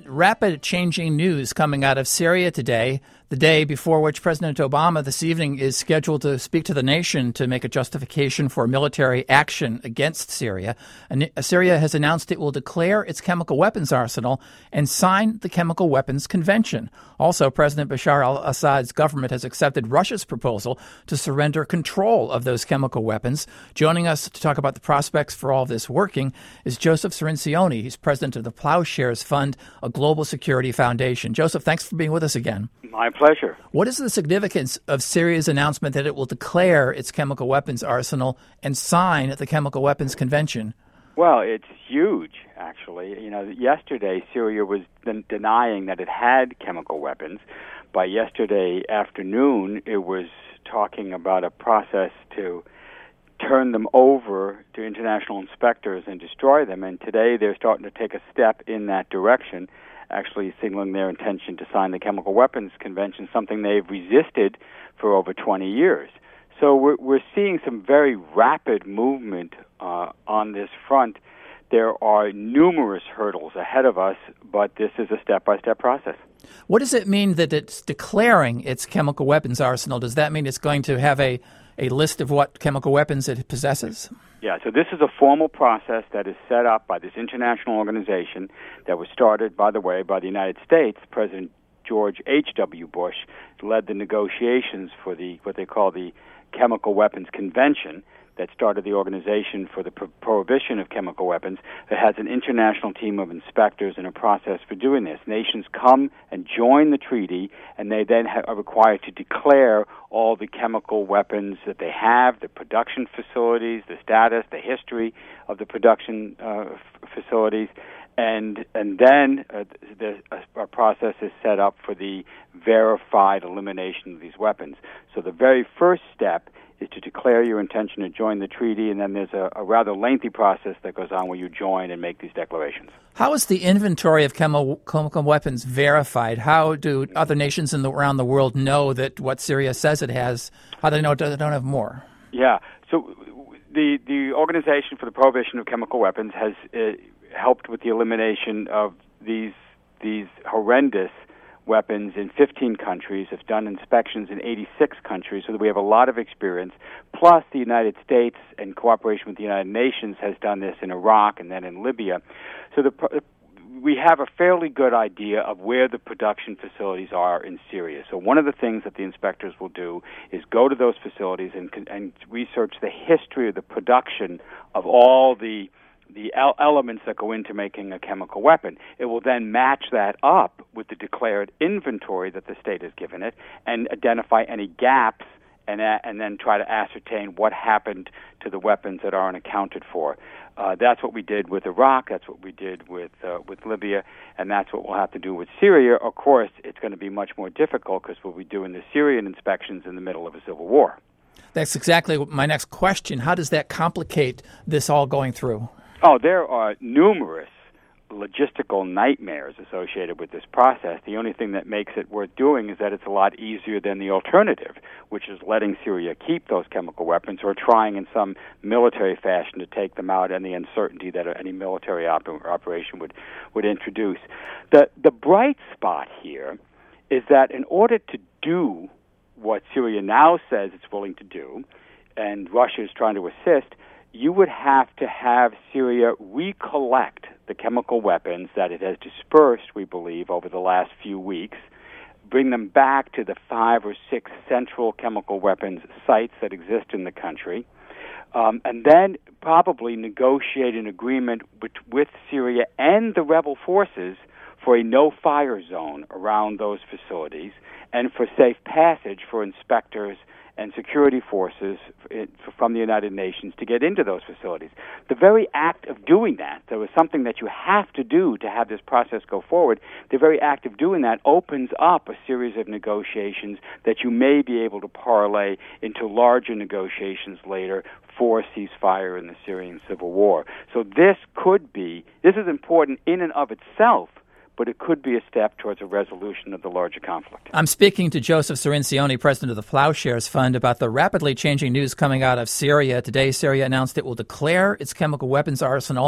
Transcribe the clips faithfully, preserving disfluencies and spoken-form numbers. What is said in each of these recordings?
rapid changing news coming out of Syria today, the day before which President Obama this evening is scheduled to speak to the nation to make a justification for military action against Syria. And Syria has announced it will declare its chemical weapons arsenal and sign the Chemical Weapons Convention. Also, President Bashar al-Assad's government has accepted Russia's proposal to surrender control of those chemical weapons. Joining us to talk about the prospects for all of this working is Joseph Cirincione. He's president of the Plowshares Fund, a global security foundation. Joseph, thanks for being with us again. My pleasure. What is the significance of Syria's announcement that it will declare its chemical weapons arsenal and sign the Chemical Weapons Convention? Well, it's huge, actually. You know, yesterday Syria was den- denying that it had chemical weapons. By yesterday afternoon, it was talking about a process to turn them over to international inspectors and destroy them. And today they're starting to take a step in that direction, actually signaling their intention to sign the Chemical Weapons Convention, something they've resisted for over twenty years. So we're, we're seeing some very rapid movement uh, on this front. There are numerous hurdles ahead of us, but this is a step-by-step process. What does it mean that it's declaring its chemical weapons arsenal? Does that mean it's going to have a, a list of what chemical weapons it possesses? Yeah, so this is a formal process that is set up by this international organization that was started, by the way, by the United States. President George H W. Bush led the negotiations for the what they call the Chemical Weapons Convention that started the organization for the pro- prohibition of chemical weapons, that has an international team of inspectors and a process for doing this. Nations come and join the treaty, and they then ha- are required to declare all the chemical weapons that they have, the production facilities, the status, the history of the production uh, f- facilities, and and then uh, the, a, a process is set up for the verified elimination of these weapons. So the very first step is to declare your intention to join the treaty, and then there's a, a rather lengthy process that goes on where you join and make these declarations. How is the inventory of chemo, chemical weapons verified? How do other nations in the, around the world know that what Syria says it has, how do they know it don't have more? Yeah, so the, the Organization for the Prohibition of Chemical Weapons has uh, helped with the elimination of these these horrendous weapons in fifteen countries, have done inspections in eighty-six countries, so that we have a lot of experience. Plus, the United States, in cooperation with the United Nations, has done this in Iraq and then in Libya. So the, we have a fairly good idea of where the production facilities are in Syria. So one of the things that the inspectors will do is go to those facilities and, and research the history of the production of all the the elements that go into making a chemical weapon. It will then match that up with the declared inventory that the state has given it and identify any gaps and uh, and then try to ascertain what happened to the weapons that aren't accounted for. Uh, that's what we did with Iraq, that's what we did with uh, with Libya, and that's what we'll have to do with Syria. Of course, it's going to be much more difficult because we'll be doing the Syrian inspections in the middle of a civil war. That's exactly my next question. How does that complicate this all going through? Oh, there are numerous logistical nightmares associated with this process. The only thing that makes it worth doing is that it's a lot easier than the alternative, which is letting Syria keep those chemical weapons or trying in some military fashion to take them out, and the uncertainty that any military op- operation would, would introduce. The, the bright spot here is that in order to do what Syria now says it's willing to do, and Russia is trying to assist, you would have to have Syria recollect the chemical weapons that it has dispersed, we believe, over the last few weeks, bring them back to the five or six central chemical weapons sites that exist in the country, um, and then probably negotiate an agreement with, with Syria and the rebel forces for a no-fire zone around those facilities and for safe passage for inspectors and security forces from the United Nations to get into those facilities. The very act of doing that, there was something that you have to do to have this process go forward, the very act of doing that opens up a series of negotiations that you may be able to parlay into larger negotiations later for ceasefire in the Syrian civil war. So this could be, this is important in and of itself, but it could be a step towards a resolution of the larger conflict. I'm speaking to Joseph Cirincione, president of the Plowshares Fund, about the rapidly changing news coming out of Syria. Today, Syria announced it will declare its chemical weapons arsenal,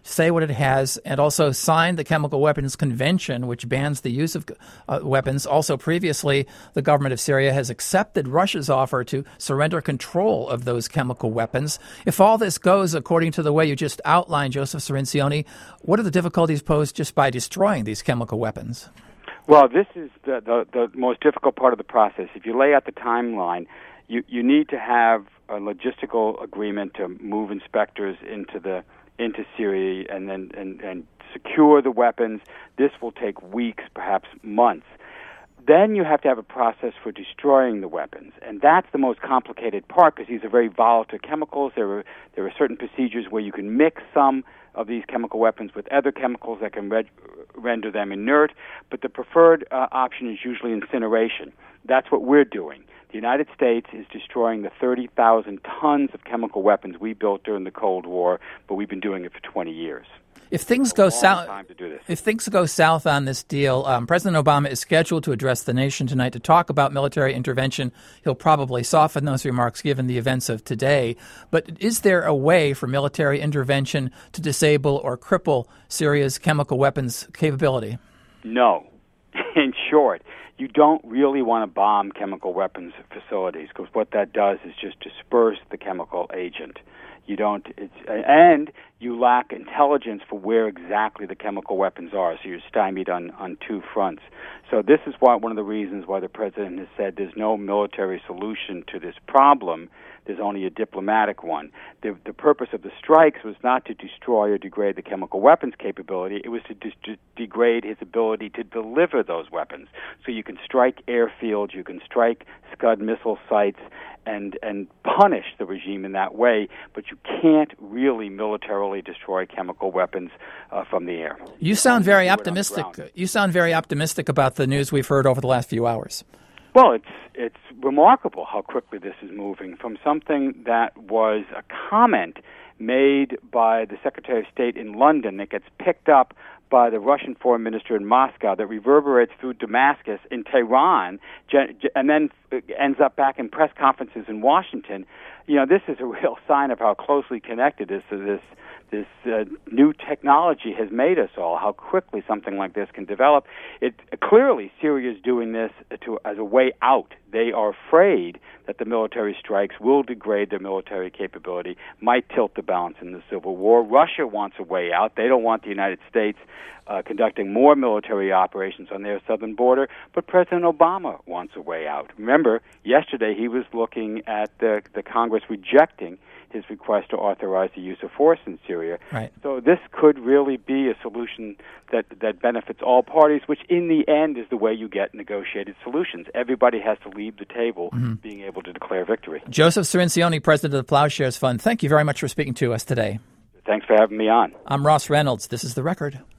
say what it has, and also signed the Chemical Weapons Convention, which bans the use of uh, weapons. Also, previously, the government of Syria has accepted Russia's offer to surrender control of those chemical weapons. If all this goes according to the way you just outlined, Joseph Cirincione, what are the difficulties posed just by destroying these chemical weapons? Well, this is the, the, the most difficult part of the process. If you lay out the timeline, you, you need to have a logistical agreement to move inspectors into the into Syria and then and, and secure the weapons. This will take weeks, perhaps months. Then you have to have a process for destroying the weapons, and that's the most complicated part because these are very volatile chemicals. There are there are certain procedures where you can mix some of these chemical weapons with other chemicals that can re- render them inert, but the preferred uh, option is usually incineration. That's what we're doing. The United States is destroying the thirty thousand tons of chemical weapons we built during the Cold War, but we've been doing it for twenty years. If things go south, if things go south on this deal, um, President Obama is scheduled to address the nation tonight to talk about military intervention. He'll probably soften those remarks given the events of today. But is there a way for military intervention to disable or cripple Syria's chemical weapons capability? No. In short, you don't really want to bomb chemical weapons facilities because what that does is just disperse the chemical agent. You don't, it's, and you lack intelligence for where exactly the chemical weapons are, so you're stymied on, on two fronts. So this is why one of the reasons why the president has said there's no military solution to this problem. There's only a diplomatic one. The, the purpose of the strikes was not to destroy or degrade the chemical weapons capability. It was to, de- to degrade his ability to deliver those weapons. So you can strike airfields, you can strike Scud missile sites, and and punish the regime in that way, but you can't really militarily destroy chemical weapons uh, from the air. You sound very optimistic. You sound very optimistic about the news we've heard over the last few hours. Well, it's it's remarkable how quickly this is moving from something that was a comment made by the Secretary of State in London that gets picked up by the Russian foreign minister in Moscow that reverberates through Damascus in Tehran and then ends up back in press conferences in Washington. You know, this is a real sign of how closely connected this this this uh, new technology has made us all, how quickly something like this can develop. It clearly Syria is doing this to as a way out. They are afraid that the military strikes will degrade their military capability, might tilt the balance in the civil war. Russia wants a way out. They don't want the United States uh, conducting more military operations on their southern border, but President Obama wants a way out. Remember, yesterday he was looking at the, the Congress rejecting his request to authorize the use of force in Syria. Right. So this could really be a solution that, that benefits all parties, which in the end is the way you get negotiated solutions. Everybody has to leave the table mm-hmm. being able to declare victory. Joseph Cirincione, president of the Plowshares Fund, thank you very much for speaking to us today. Thanks for having me on. I'm Ross Reynolds. This is The Record.